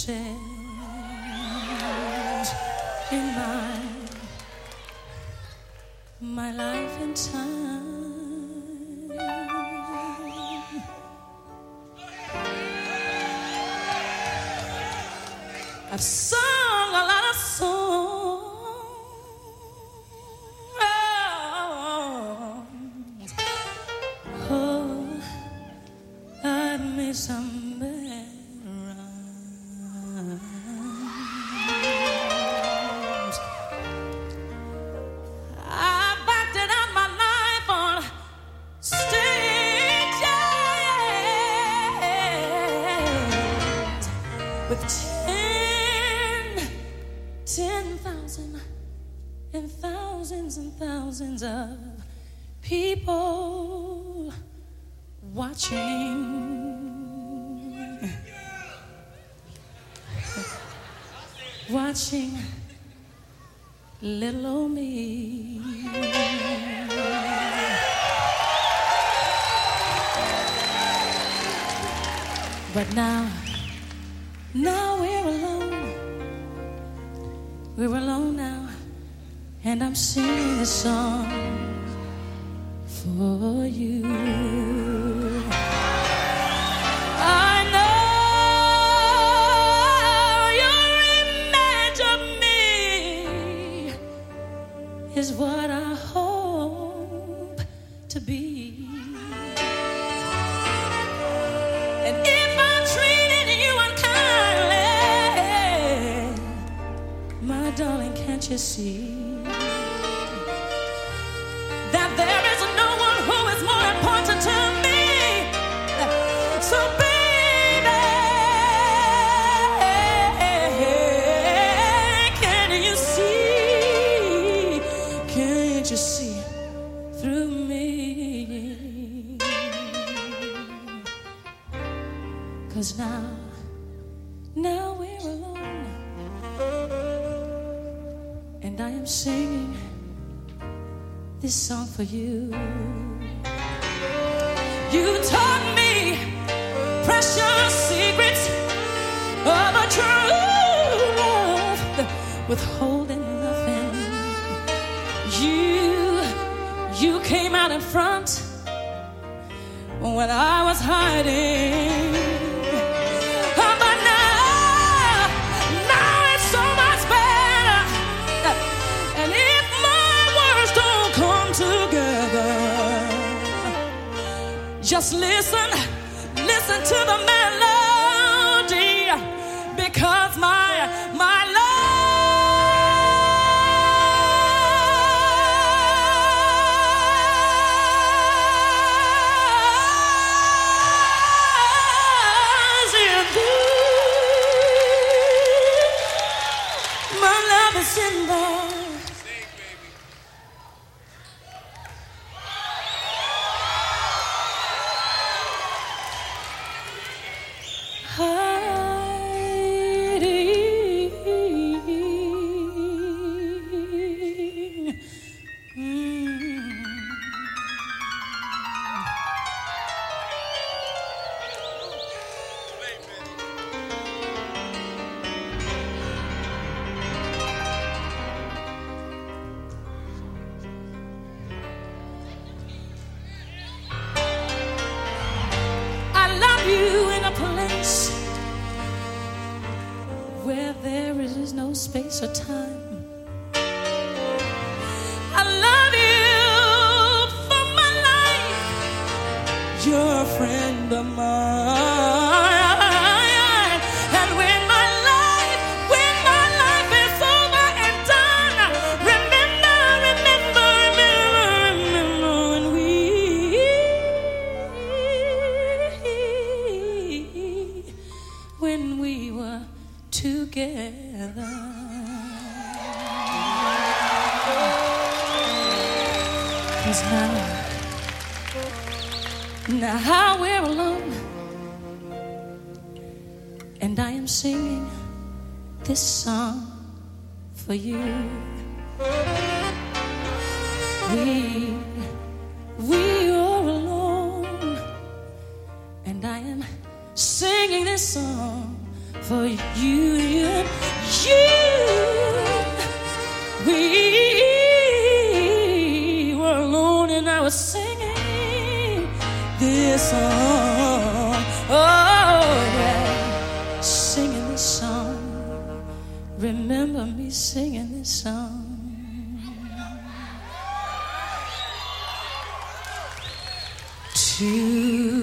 change in my life and time. I've sung a lot of songs. Oh, I miss some better rhymes. I've acted out my life on stages with 10,000 and thousands of people watching. Watching little old me. But now we're alone. We're alone now, and I'm singing this song for you. I know your image of me is what I hope to be. And if I treated you unkindly, my darling, can't you see that there is no one who is more important to me? So baby, can't you see through me? 'Cause now we're alone, and I am singing this song for you. You taught me precious secrets of a true love, withholding nothing. You came out in front when I was hiding. But now it's so much better. And if my words don't come together, just listen to the melody, because my love is in there. You in a place where there is no space or time. I love you for my life. You're a friend of mine. And when my life is over and done, remember when we were together. Cause now we're alone, and I am singing this song for you. We are alone, and I am singing this song for you. we were alone and I was singing this song. Oh, yeah, singing this song. Remember me singing this song. To